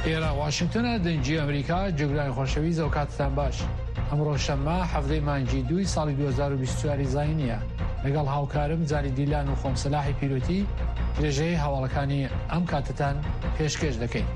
ئێرە واشنگتنە دەنگی ئەمریکا جێگرانی خۆشەویست و کاتتان باش. ئەمڕۆ شەممە هەفتەی مانگی 2 ساڵی 2024 زاینیە لەگەڵ هاوکارم جاری دیلان و خۆم سەلاحی پیرۆتی درێژەی هەواڵەکانی ئەم کاتتان پێشکەش دەکەین.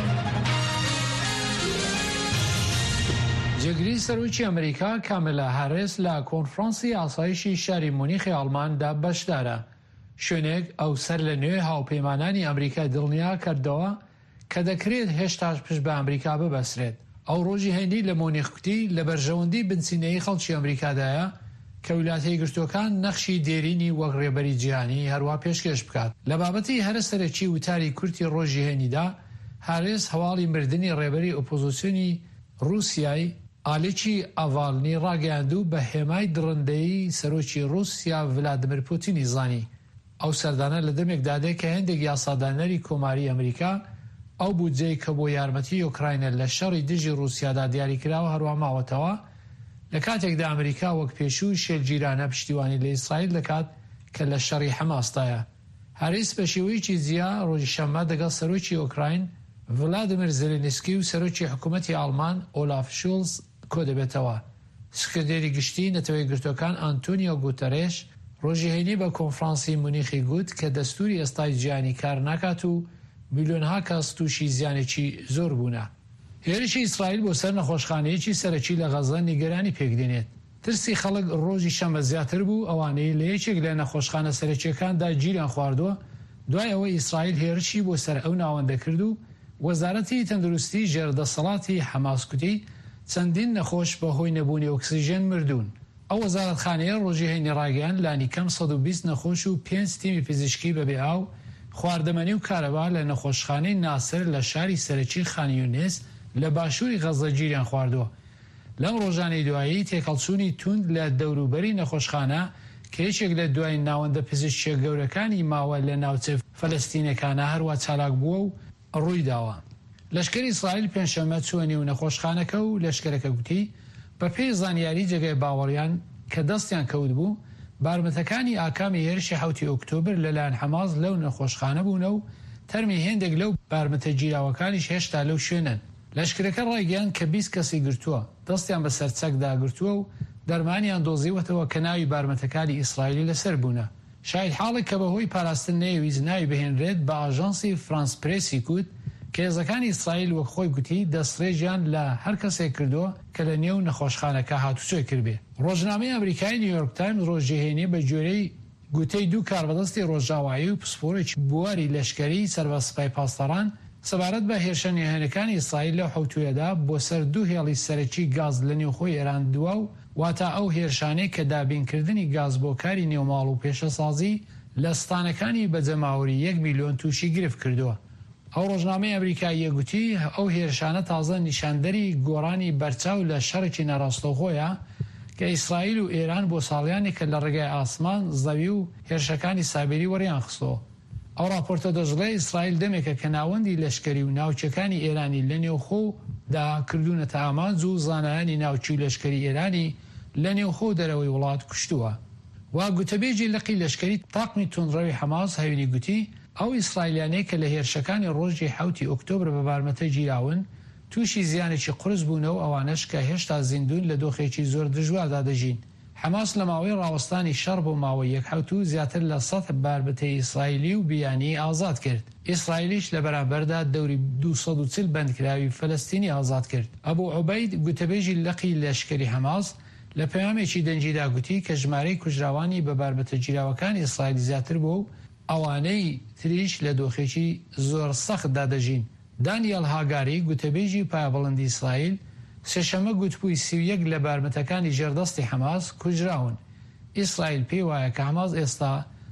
جێگری سەرۆکی ئەمریکا کاملا هاریس لە کۆنفرانسی ئاسایشی شاری مونیخی ئاڵماندا بەشدارە، شوێنێک ئەو سەر لە نوێ هاوپەیمانانی ئەمریکا دڵنیا کردەوە کە دەکرێت هێشتاش پشت بە ئەمریکا ببەسرێت. ئەو ڕۆژی هەیندی لە مۆنیخکوتی لە بەرژەوەندی بنچینەی خەڵکی ئەمریکادایە کە ویلاتە یەکگرتووەکان نەخشی دێرینی وەک ڕێبەری جیهانی هەروە پێشکەش بکات. لە بابەتی هەرە سەرەکی وتاری کورتی ڕۆژی هەینیدا هاریس هەواڵی مردنی ڕێبەری ئۆپۆزیسیۆنی رووسیای ئالێکی ئاڤالنی ڕاگەیاندوو بە هێمای دڕندەیی سەرۆکی رووسیا ڤلادیمیر پوتینی زانی. ئەو سەردانە لە دەمێکدا دێت کە هێندێک یاسادانەری کۆماری ئەمریکا ئەو بودجەی کە بۆ یارمەتی ئوکراینە لە شەڕی دژی رووسیادا دیاریکراوە هەروە ماوەتەوە لە کاتێکدا ئەمریکا وەک پێشووی شێرگیرانە پشتیوانی لە ئیسرائیل دەکات کە لە شەڕی حەماستایە. هاریس بە شێوەیەکی جیا ڕۆژی شەممە دەگەڵ سەرۆکی ئوکراین ڤلادیمیر زێلێنسکی و سەرۆکی حکوومەتی ئاڵمان ئۆلاف شۆلز کۆ دەبێتەوە. سکرتێری گشتی نەتەوەی گرتوەکان ئانتۆنیۆ گوتەرێش ڕۆژی هەینی بە کۆنفرانسی مونیخی گوت کە دەستوری ئێستای جیهانی کار ناکات و میلیۆنها کەس تووشی زیانێکی زۆر بوونە. هێرشی ئیسرائیل بۆ سەر نەخۆشخانەیەکی سەرەکی لە غەزە نیگەرانی پێکدێنێت. ترسی خەڵک ڕۆژی شەمە زیاتر بوو ئەوانەی لە یەکێک لە نەخۆشخانە سەرەکیەکاندا گیریان خواردووە دوای ئەوەی ئیسرائیل هێرشی بۆ سەر ئەو ناوەندە کرد و وەزارەتی تەندروستی ژێردەسەڵاتی حەماس کوتی چەندین نەخۆش بە هۆی نەبوونی ئۆکسیژن مردوون. ئەو وەزارەتخانەیە ڕۆژی هەینی ڕاگەیاند لانی کەم 120 نەخۆش و 5 تیمی فیزیشکی بەبێ ئاو خواردەمەنی و کارەبا لە نەخۆشخانەی ناسر لە شاری سەرەکی خان یونس لە باشووری غەزە گیریان خواردووە. لەم ڕۆژانەی دوایی تێکەڵچوونی توند لە دەوروبەری نەخۆشخانە کە یەکێک لە دوای ناوەندە پزیشکیە گەورەکانی ماوە لە ناوچە فەلەستینەکانە هەروە چالاک بووە و ڕووی داوە. لەشکری ئیسرائیل پێنجشەممە چوەنی و نەخۆشخانەکە و لەشکرەکە گوتی بە پێی زانیاری جێگای باوەڕیان کە دەستیان کەوت بوو بارمەتەکانی ئاکامی هێرشی 7 ئۆکتۆبر لەلایەن حەماس لەو نەخۆشخانە بوونە و تەرمی هێندێک لەو بارمەتە گیراوەکانیش هێشتا لەو شوێنن. لەشکرەکە ڕایگەیاند کە 20 کەسی گرتووە، دەستیان بە سەرچەکدا گرتووە و دەرمانیان دۆزیوەتەوە کە ناوی بارمەتەکانی ئیسرائیلی لەسەر بوونە. شاید حاڵێک کە بەهۆی پاراستن نەیەویست ناوی بهێنرێت بە ئاژانسی فرانس پرێسی کوت کە هێزەکانی ئیسرائیل وەک خۆی گوتی دەستڕێژیان لە هەر کەسێک کردووە کە لە نێو نەخۆشخانەکە هاتوچۆی کردبێ. ڕۆژنامەی ئەمریکای نیویۆرک تایمز ڕۆژی هەینی بە جۆرەی گوتەی دوو کاربەدەستی ڕۆژاوایی و پسپۆرێکی بواری لەشکری سەربەسپای پاسداران سەبارەت بە هێرشە نێهێنەکانی ئیسرائیل لە حوتویەدا بۆ سەر دوو هێڵی سەرەکی گاز لە نێوخۆی ئێران دووە و واتە ئەو هێرشانەی کە دابینکردنی گاز بۆ کاری نێوماڵ و پێشەسازی لە ستانەکانی بەجەماوەری 1 میلیۆن تووشی گرفت کردووە. ئەو ڕۆژنامەی ئەمریکایی گوتی ئەو هێرشانە تازە نیشاندەری گۆڕانی بەرچاو لە شەڕێکی نەڕاستەوخۆیە کە ئیسرائیل و ئێران بۆ ساڵیانی کە لە ڕێگای ئاسمان زەوی و هێرشەکانی سابێری وەریان خستەوە. ئەو راپۆرتە دەژڵێ ئیسرائیل دەمێکە کە ناوەندی لەشکری و ناوچەکانی ئێرانی لە نێوخۆدا کردوونەتە ئامانج و زانایانی ناوچوی لەشکری ئێرانی لە نێوخۆ دەرەوەی وڵات کوشتووە. وا گوتەبێژی لەقی لەشکری تاقمی تونڕەوی حەماس هەوینی گوتی ئەو ئیسرائیلیانەی کە لە هێرشەکانی ڕۆژی 7 ئۆکتۆبر بە بارمەتە گیراون تووشی زیانێکی قورس بوونەوە ئەوانەش کە هێشتا زیندون لە دۆخێکی زۆر دژواردا دەژین. حەماس لە ماوەی ڕاوەستانی شەڕ بۆ ماوەی 1 زیاتر لە 100 باربەتەی ئیسرائیلی و بیانی ئازاد کرد. ئیسرائیلیش لە بەرامبەردا دەوری 240 بەندکراوی فەلەستینی ئازاد کرد. ئەبوو عوبەید گوتەبێژی لەقی لەشکری حەماس لە پەیامێکی دەنجیدا گوتی کە ژمارەی کوژراوانی بە باربەتە گیراوەکانی ئیسرائیل زیاتر بوو و ئەوانەی تریش لە دۆخێکی زۆر سەختدا دەژین. دانیێل هاگاری گوتەبێژی پایەبڵندی ئیسرائیل سێشەمە گوتبووی 31 لە بارمەتەکانی ژێردەستی حەماس کوژراون. ئیسرائیل پێی وایە کە حەماس ئێستا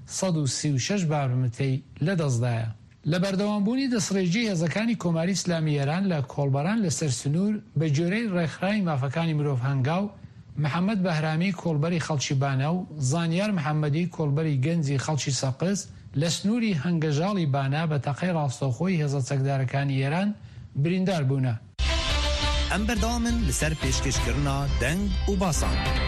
136 بارمەتەی لەدەستدایە. لە بەردەوامبوونی دەسڕێژی هێزەکانی کۆماری ئیسلامی ئێران لە کۆڵبەران لەسەر سنوور بە جۆرەی ڕێکخراوی مافەکانی مرۆڤ هەنگاو محەممەد بەهرامی کۆڵبەری خەڵکی بانە و زانیار محەممەدی کۆڵبەری گەنجی خەڵکی سەقز لە سنووری هەنگەژاڵی بانە بە تەقەی ڕاستەوخۆی هێزە چەکدارەکانی ئێران بریندار بوونە. ئەم بەردەوامن لەسەر پێشکەشکردنا دەنگ و باسان.